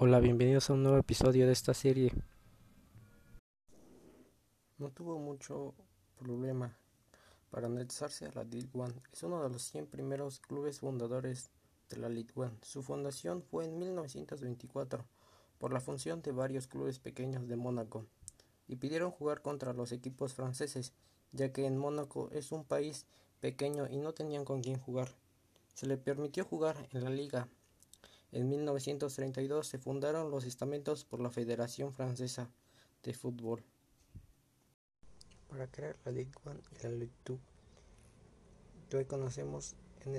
Hola, bienvenidos a un nuevo episodio de esta serie. No tuvo mucho problema para anexarse a la Ligue 1. Es uno de los 100 primeros clubes fundadores de la Ligue 1. Su fundación fue en 1924 por la fusión de varios clubes pequeños de Mónaco y pidieron jugar contra los equipos franceses, ya que en Mónaco es un país pequeño y no tenían con quién jugar. Se le permitió jugar en la liga. En 1932 se fundaron los estamentos por la Federación Francesa de Fútbol para crear la Ligue 1 y la Ligue 2 que hoy conocemos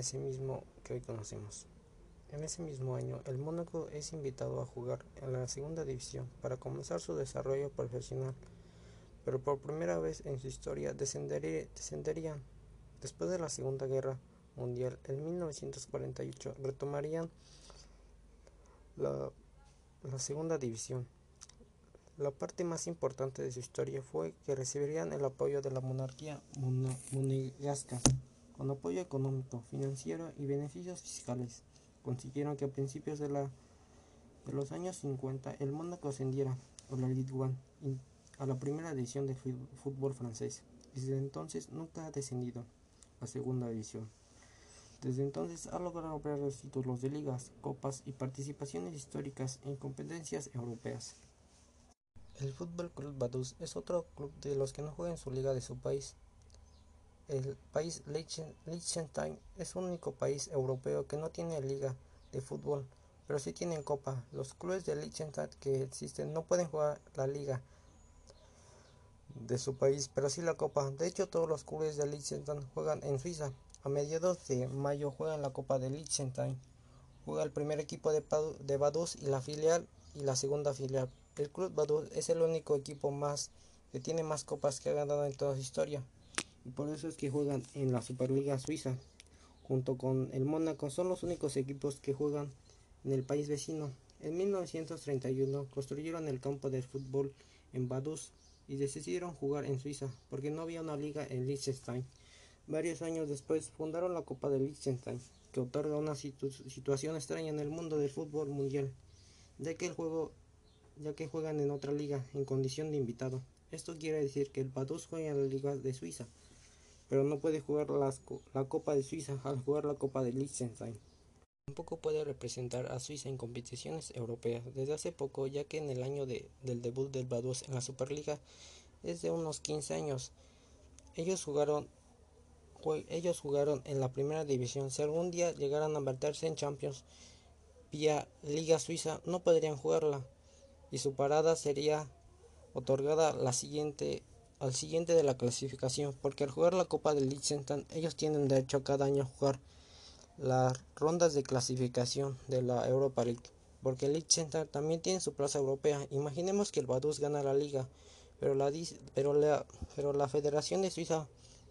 En ese mismo año, el Mónaco es invitado a jugar en la segunda división para comenzar su desarrollo profesional, pero por primera vez en su historia descenderían. Después de la Segunda Guerra Mundial, en 1948 retomarían la, la segunda división. La parte más importante de su historia fue que recibirían el apoyo de la monarquía monegasca, con apoyo económico, financiero y beneficios fiscales. Consiguieron que a principios de los años 50 el Mónaco ascendiera a la Ligue 1, a la primera división de fútbol francés. Desde entonces nunca ha descendido a segunda división. Desde entonces ha logrado varios títulos de ligas, copas y participaciones históricas en competencias europeas. El Fútbol Club Vaduz es otro club de los que no juega en su liga de su país. El país Liechtenstein es el único país europeo que no tiene liga de fútbol, pero sí tienen copa. Los clubes de Liechtenstein que existen no pueden jugar la liga de su país, pero sí la copa. De hecho, todos los clubes de Liechtenstein juegan en Suiza. A mediados de mayo juegan la Copa de Liechtenstein. Juega el primer equipo de Vaduz y la filial y la segunda filial. El Club Vaduz es el único equipo más que tiene más copas que ha ganado en toda su historia. Y por eso es que juegan en la Superliga Suiza. Junto con el Mónaco son los únicos equipos que juegan en el país vecino. En 1931 construyeron el campo de fútbol en Vaduz y decidieron jugar en Suiza porque no había una liga en Liechtenstein. Varios años después fundaron la Copa de Liechtenstein, que otorga una situación extraña en el mundo del fútbol mundial, ya que juegan en otra liga en condición de invitado. Esto quiere decir que el Vaduz juega en la liga de Suiza, pero no puede jugar la Copa de Suiza al jugar la Copa de Liechtenstein. Tampoco puede representar a Suiza en competiciones europeas desde hace poco, ya que en el año del debut del Vaduz en la Superliga es de unos 15 años. Ellos jugaron en la primera división. Si algún día llegaran a meterse en Champions vía Liga Suiza, no podrían jugarla y su parada sería otorgada al siguiente de la clasificación, porque al jugar la Copa de Liechtenstein ellos tienen derecho a cada año a jugar las rondas de clasificación de la Europa League, porque Liechtenstein también tiene su plaza europea. Imaginemos que el Vaduz gana la liga, pero la Federación de Suiza.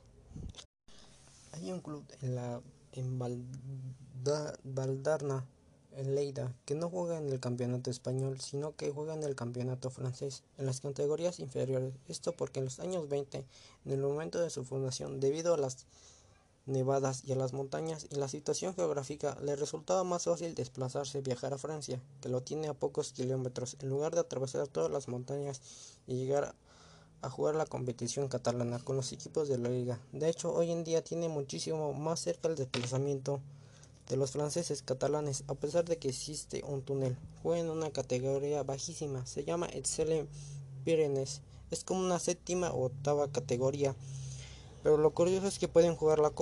Hay un club en Valdarna, en Lleida, que no juega en el campeonato español, sino que juega en el campeonato francés, en las categorías inferiores. Esto porque en los años 20, en el momento de su fundación, debido a las nevadas y a las montañas y la situación geográfica, le resultaba más fácil viajar a Francia, que lo tiene a pocos kilómetros, en lugar de atravesar todas las montañas y llegar a jugar la competición catalana con los equipos de la liga. De hecho, hoy en día tiene muchísimo más cerca el desplazamiento de los franceses catalanes, a pesar de que existe un túnel. Juega en una categoría bajísima, se llama Excellent Pyrenees, es como una séptima o octava categoría, pero lo curioso es que pueden jugar la Copa.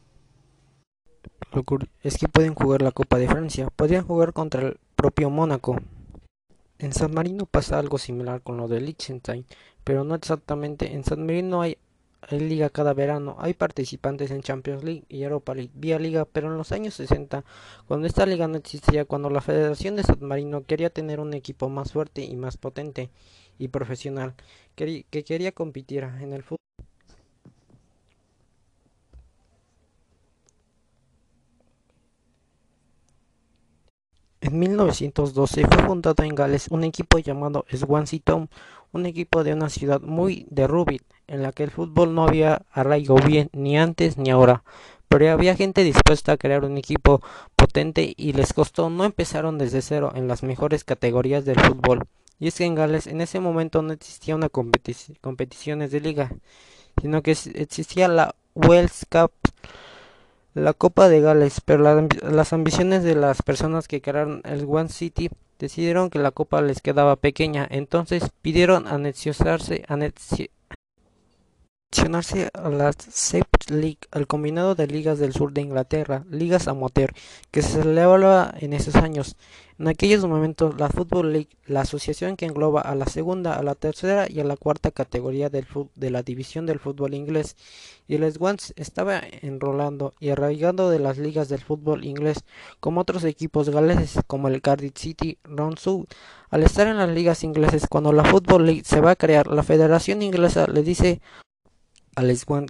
De Francia, podrían jugar contra el propio Mónaco. En San Marino pasa algo similar con lo de Liechtenstein, pero no exactamente. En San Marino hay liga cada verano, hay participantes en Champions League y Europa League vía liga, pero en los años 60, cuando esta liga no existía, cuando la Federación de San Marino quería tener un equipo más fuerte y más potente y profesional, que quería competir en el fútbol. En 1912 fue fundado en Gales un equipo llamado Swansea Town, un equipo de una ciudad muy de Rubik, en la que el fútbol no había arraigo bien ni antes ni ahora, pero había gente dispuesta a crear un equipo potente y les costó, no empezaron desde cero en las mejores categorías del fútbol. Y es que en Gales en ese momento no existía una competiciones de liga, sino que existía la Welsh Cup, la Copa de Gales, pero las ambiciones de las personas que crearon el One City decidieron que la copa les quedaba pequeña, entonces pidieron anexionarse a la Sept League, al combinado de ligas del sur de Inglaterra, ligas amateur, que se celebraba en esos años. En aquellos momentos, la Football League, la asociación que engloba a la segunda, a la tercera y a la cuarta categoría de la división del fútbol inglés, y el Swans estaba enrolando y arraigando de las ligas del fútbol inglés, como otros equipos galeses, como el Cardiff City, Round. Al estar en las ligas ingleses, cuando la Football League se va a crear, la Federación Inglesa le dice Alex Juan,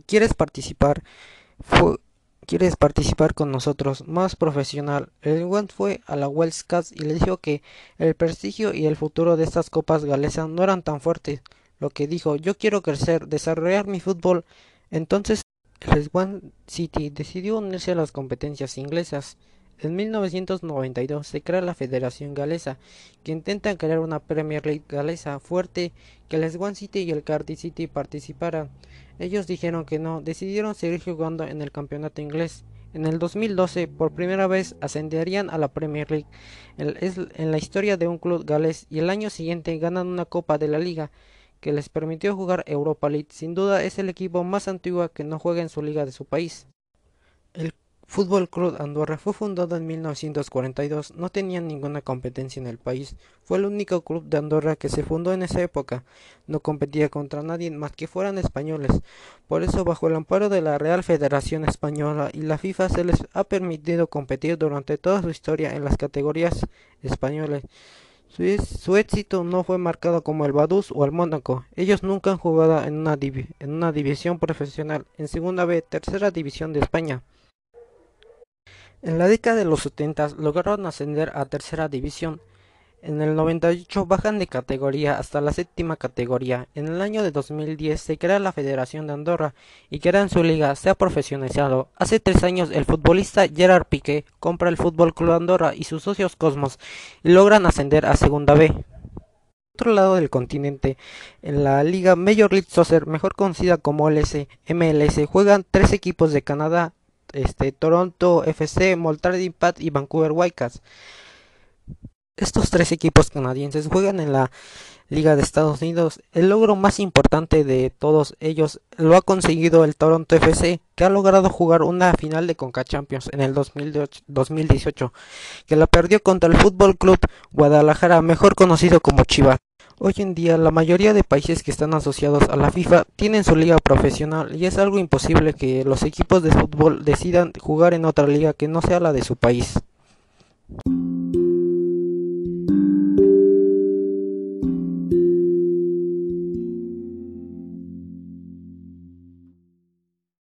¿quieres participar con nosotros? Más profesional. El Juan fue a la Welsh Cup y le dijo que el prestigio y el futuro de estas copas galesas no eran tan fuertes. Lo que dijo, yo quiero crecer, desarrollar mi fútbol. Entonces el Swan City decidió unirse a las competencias inglesas. En 1992 se crea la Federación Galesa, que intenta crear una Premier League galesa fuerte, que el Swan City y el Cardiff City participaran. Ellos dijeron que no, decidieron seguir jugando en el campeonato inglés. En el 2012, por primera vez, ascenderían a la Premier League en la historia de un club galés, y el año siguiente ganan una Copa de la Liga que les permitió jugar Europa League. Sin duda es el equipo más antiguo que no juega en su liga de su país. El Fútbol Club Andorra fue fundado en 1942, no tenía ninguna competencia en el país, fue el único club de Andorra que se fundó en esa época, no competía contra nadie más que fueran españoles, por eso bajo el amparo de la Real Federación Española y la FIFA se les ha permitido competir durante toda su historia en las categorías españolas. Su éxito no fue marcado como el Vaduz o el Mónaco, ellos nunca han jugado en una división profesional, en segunda B, tercera división de España. En la década de los 70 lograron ascender a tercera división. En el 98 bajan de categoría hasta la séptima categoría. En el año de 2010 se crea la Federación de Andorra y crean su liga, se ha profesionalizado. Hace 3 años el futbolista Gerard Piqué compra el Fútbol Club Andorra y sus socios Cosmos y logran ascender a segunda B. Otro lado del continente, en la liga Major League Soccer, mejor conocida como MLS, juegan 3 equipos de Canadá, Toronto FC, Montreal Impact y Vancouver Whitecaps. Estos 3 equipos canadienses juegan en la Liga de Estados Unidos. El logro más importante de todos ellos lo ha conseguido el Toronto FC, que ha logrado jugar una final de Conca Champions en el 2018, que la perdió contra el Fútbol Club Guadalajara, mejor conocido como Chivas. Hoy en día la mayoría de países que están asociados a la FIFA tienen su liga profesional y es algo imposible que los equipos de fútbol decidan jugar en otra liga que no sea la de su país.